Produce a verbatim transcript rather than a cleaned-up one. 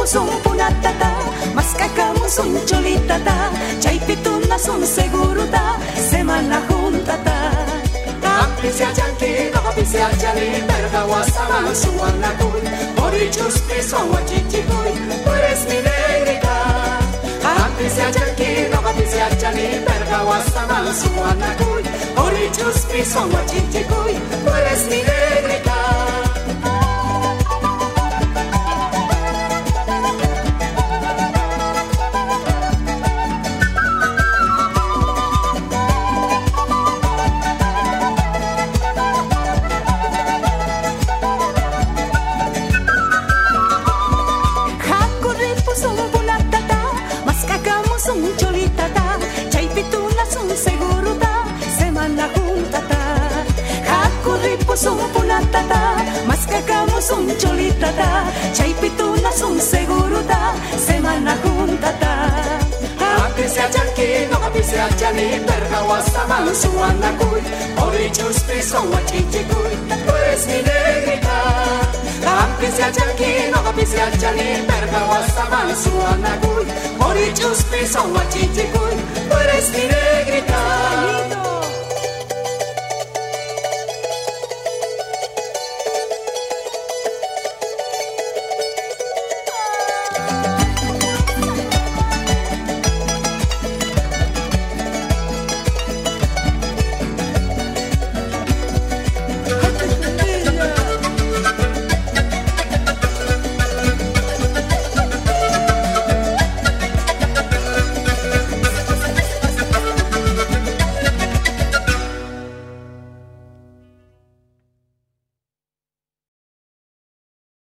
son punatata, mascacamos son cholitata, chaipituna son segurota, semana juntata. Ampisia janki, no ampisia jali, perga wasaman suana kuy, morichus piso wachichikuy, tú eres mi negrita. Ampisia janki, no ampisia jali, perga wasaman suana kuy, morichus piso wachichikuy, tú eres mi negrita. Son punatata, mascacamos son cholitata, chaipituna son segurota, semana juntata. Ampisia janki, no ampisia jali, perga wasaman suana kuy, morichus piso wachichikuy, tú eres mi negrita. Ampisia janki, no ampisia jali, perga wasaman suana kuy, morichus piso wachichikuy, tú eres mi negrita.